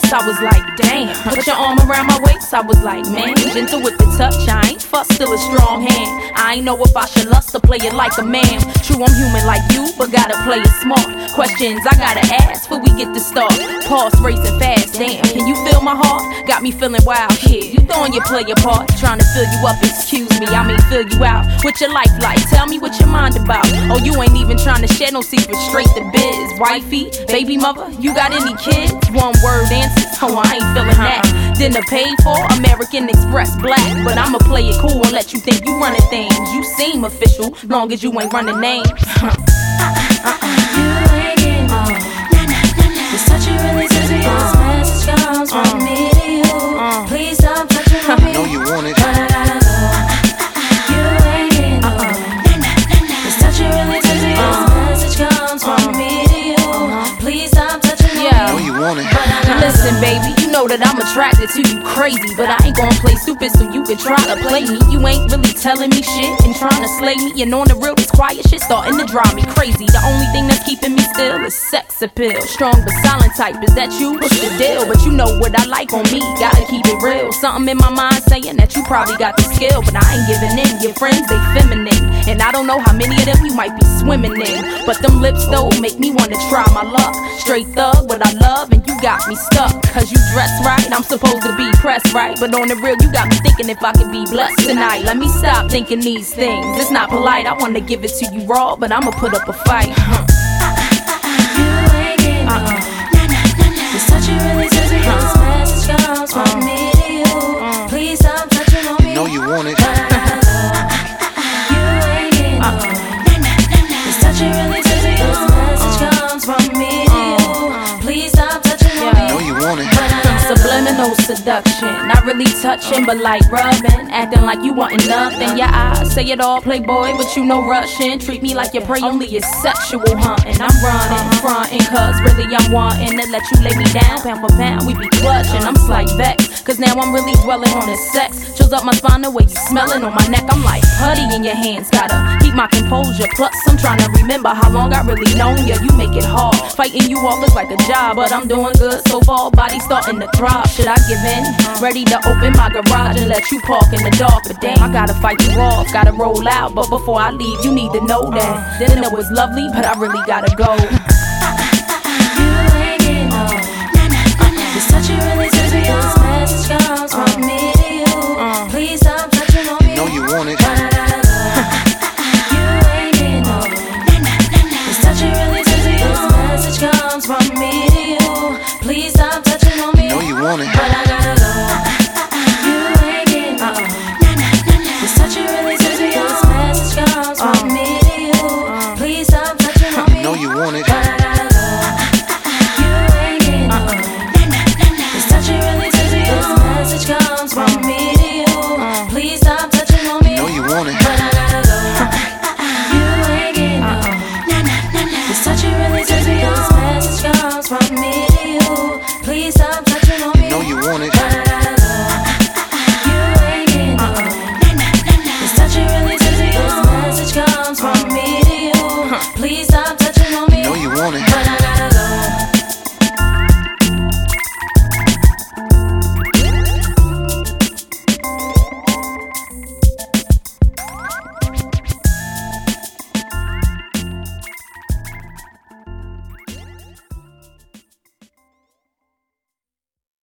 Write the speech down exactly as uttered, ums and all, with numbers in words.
face, I was like, damn. Put your arm around my waist, I was like, man. Gentle with the touch, I ain't fuss, still a strong hand. I ain't know if I should lust or play it like a man. True, I'm human like you, but gotta play it smart. Questions I gotta ask before we get to start. Pulse racing fast, damn. Can you feel my heart? Got me feeling wild here. You throwing your player part, trying to fill you up, excuse me. I mean, fill you out. With your life like, tell me what your mind about. Oh, you ain't even trying to share no secrets, straight to biz. Wifey, baby mother, you got any kids? One word answers, oh, I ain't feeling that. Dinner paid for, American Express black. But I'ma play it cool and let you think you running things. You seem official, long as you ain't running names. uh-uh, uh-uh. You ain't getting no. Nah, nah, nah, nah. This touch you really says me. This message comes from me to you. Please stop touching on me. I know you want it. But I gotta go. You ain't getting no. This touch you really says me. This message comes from me to you. Please stop touching on me. I know you want it. Listen, baby, you know that I'm attracted to you crazy, but I ain't gon' play stupid so you can try to play me. You ain't really telling me shit and trying to slay me. And on the real, this quiet shit starting to drive me crazy. The only thing that's keeping me still is sex appeal. Strong but silent type, is that you? What's the deal? But you know what I like on me, gotta keep it real. Something in my mind saying that you probably got the skill, but I ain't giving in. Your friends, they feminine, and I don't know how many of them you might be swimming in. But them lips though make me wanna try my luck. Straight thug, what I love, and you got me stuck. Cause you dress right, I'm supposed to be pressed right. But on the real, you got me thinking if I could be blessed tonight. Let me stop thinking these things, it's not polite. I wanna give it to you raw, but I'ma put up a fight. huh. You ain't getting no. Nah, nah, nah, nah. This touch you really says me. This message comes from me to you. Please stop touching on me. I know you want it. But I gotta go. You ain't getting no. Nah, nah, nah, nah. This touch you really says me. This message comes from me to you. Please stop touching on me. I know you want it. Subliminal seduction, not really touching, but like rubbing. Acting like you wantin' nothing. Your eyes say it all, playboy, but you no rushing. Treat me like your prey, only is sexual hunting. I'm running, frontin', cause really I'm wanting to let you lay me down. Pound for pound, we be clutching. I'm slight vexed, cause now I'm really dwelling on this sex. Chills up my spine the way you smellin' on my neck. I'm like putty in your hands, gotta keep my composure. Plus, I'm trying to remember how long I really known you. You make it hard, fighting you off is like a job, but I'm doing good so far. Body starting to thrive. Should I give in? Ready to open my garage and let you park in the dark. But damn, I gotta fight you off, gotta roll out. But before I leave, you need to know that dinner was lovely, but I really gotta go. You ain't getting no. Nah, nah, nah, nah. This touch you really says me.